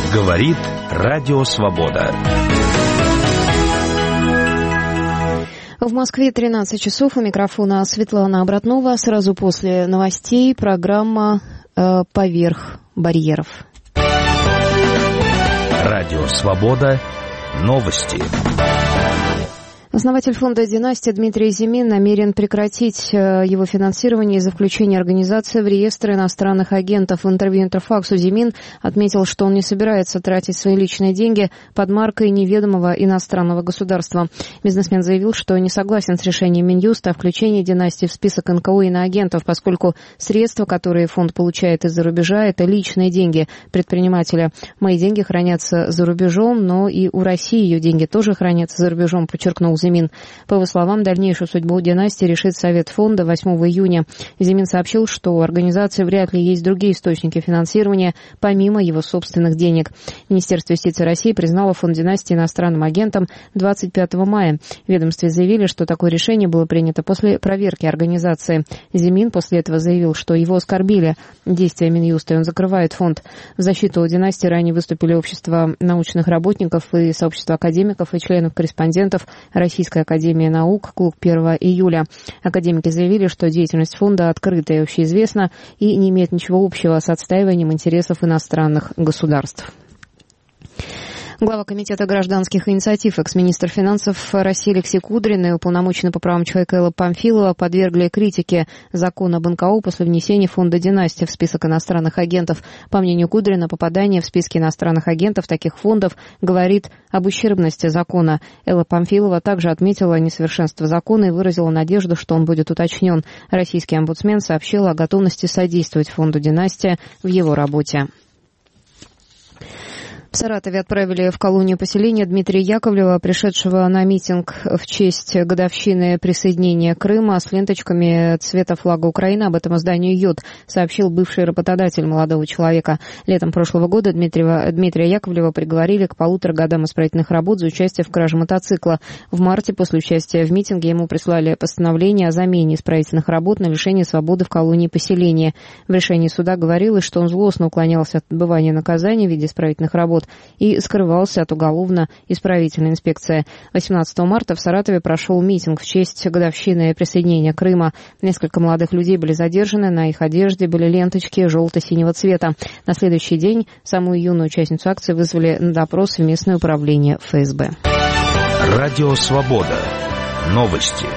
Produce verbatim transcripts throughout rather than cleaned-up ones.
Говорит Радио Свобода. В Москве тринадцать часов. У микрофона Светлана Обратнова. Сразу после новостей программа э, «Поверх барьеров». Радио Свобода. Новости. Основатель фонда «Династия» Дмитрий Зимин намерен прекратить его финансирование из-за включения организации в реестр иностранных агентов. В интервью «Интерфаксу» Зимин отметил, что он не собирается тратить свои личные деньги под маркой неведомого иностранного государства. Бизнесмен заявил, что не согласен с решением Минюста о включении «Династии» в список эн ка о иноагентов, поскольку средства, которые фонд получает из-за рубежа, это личные деньги предпринимателя. «Мои деньги хранятся за рубежом, но и у России ее деньги тоже хранятся за рубежом», подчеркнул Зимин. Зимин. По его словам, дальнейшую судьбу «Династии» решит Совет фонда восьмого июня. Зимин сообщил, что у организации вряд ли есть другие источники финансирования, помимо его собственных денег. Министерство юстиции России признало фонд «Династии» иностранным агентом двадцать пятого мая. В ведомстве заявили, что такое решение было принято после проверки организации. Зимин после этого заявил, что его оскорбили действия Минюста, и он закрывает фонд. В защиту «Династии» ранее выступили общество научных работников и сообщество академиков и членов-корреспондентов Российская академия наук, клуб первого июля. Академики заявили, что деятельность фонда открыта и общеизвестна и не имеет ничего общего с отстаиванием интересов иностранных государств. Глава Комитета гражданских инициатив, экс-министр финансов России Алексей Кудрин и уполномоченный по правам человека Элла Памфилова подвергли критике закон об эн ка о после внесения фонда «Династия» в список иностранных агентов. По мнению Кудрина, попадание в списки иностранных агентов таких фондов говорит об ущербности закона. Элла Памфилова также отметила несовершенство закона и выразила надежду, что он будет уточнен. Российский омбудсмен сообщил о готовности содействовать фонду «Династия» в его работе. В Саратове отправили в колонию поселения Дмитрия Яковлева, пришедшего на митинг в честь годовщины присоединения Крыма с ленточками цвета флага Украины. Об этом изданию «Йод» сообщил бывший работодатель молодого человека. Летом прошлого года Дмитрия, Дмитрия Яковлева приговорили к полутора годам исправительных работ за участие в краже мотоцикла. В марте после участия в митинге ему прислали постановление о замене исправительных работ на лишение свободы в колонии поселения. В решении суда говорилось, что он злостно уклонялся от отбывания наказания в виде исправительных работ и скрывался от уголовно-исправительной инспекции. восемнадцатого марта в Саратове прошел митинг в честь годовщины присоединения Крыма. Несколько молодых людей были задержаны, на их одежде были ленточки желто-синего цвета. На следующий день самую юную участницу акции вызвали на допрос в местное управление эф эс бэ. Радио Свобода. Новости.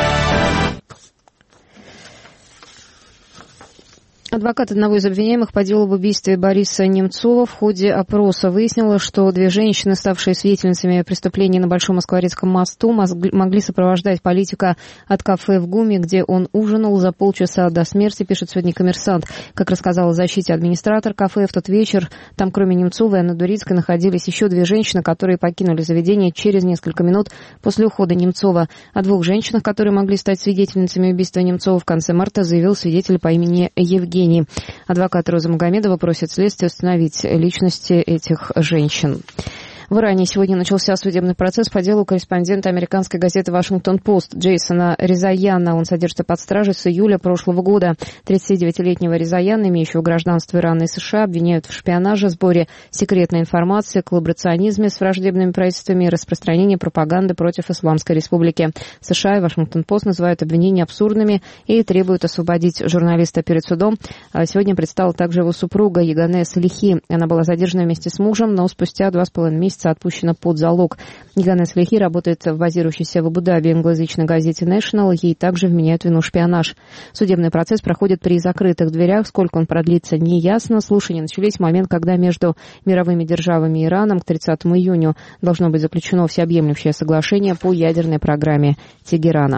Адвокат одного из обвиняемых по делу об убийстве Бориса Немцова в ходе опроса выяснила, что две женщины, ставшие свидетельницами преступления на Большом Москворецком мосту, могли сопровождать политика от кафе в ГУМе, где он ужинал, за полчаса до смерти, пишет сегодня «Коммерсант». Как рассказала в защите администратор кафе, в тот вечер там кроме Немцова и Анны Дурицкой находились еще две женщины, которые покинули заведение через несколько минут после ухода Немцова. О двух женщинах, которые могли стать свидетельницами убийства Немцова, в конце марта заявил свидетель по имени Евгений. Адвокат Роза Магомедова просит следствие установить личности этих женщин. В Иране сегодня начался судебный процесс по делу корреспондента американской газеты «Вашингтон-Пост» Джейсона Резаяна. Он содержится под стражей с июля прошлого года. тридцатидевятилетнего Резаяна, имеющего гражданство Ирана и США, обвиняют в шпионаже, сборе секретной информации, коллаборационизме с враждебными правительствами и распространении пропаганды против Исламской Республики. США и «Вашингтон-Пост» называют обвинения абсурдными и требуют освободить журналиста перед судом. Сегодня предстала также его супруга Ягане Салихи. Она была задержана вместе с мужем, но спустя два с половиной месяца отпущена под залог. Ягане Салихи работает в базирующейся в Абу-Даби англоязычной газете National. Ей также вменяют вину шпионаж. Судебный процесс проходит при закрытых дверях. Сколько он продлится, не ясно. Слушания начались в момент, когда между мировыми державами и Ираном к тридцатому июня должно быть заключено всеобъемлющее соглашение по ядерной программе Тегерана.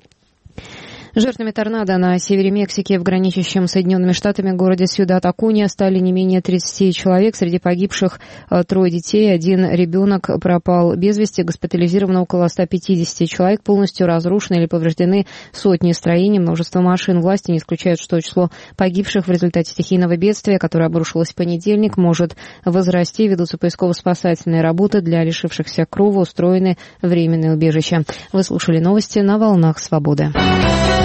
Жертвами торнадо на севере Мексики, в граничащем с Соединенными Штатами городе Сьюдад-Акунья, стали не менее тридцати человек. Среди погибших трое детей, один ребенок пропал без вести, госпитализировано около ста пятидесяти человек, полностью разрушены или повреждены сотни строений, множество машин. Власти не исключают, что число погибших в результате стихийного бедствия, которое обрушилось в понедельник, может возрасти. Ведутся поисково-спасательные работы для лишившихся крова, устроены временные убежища. Вы слушали новости на волнах Свободы.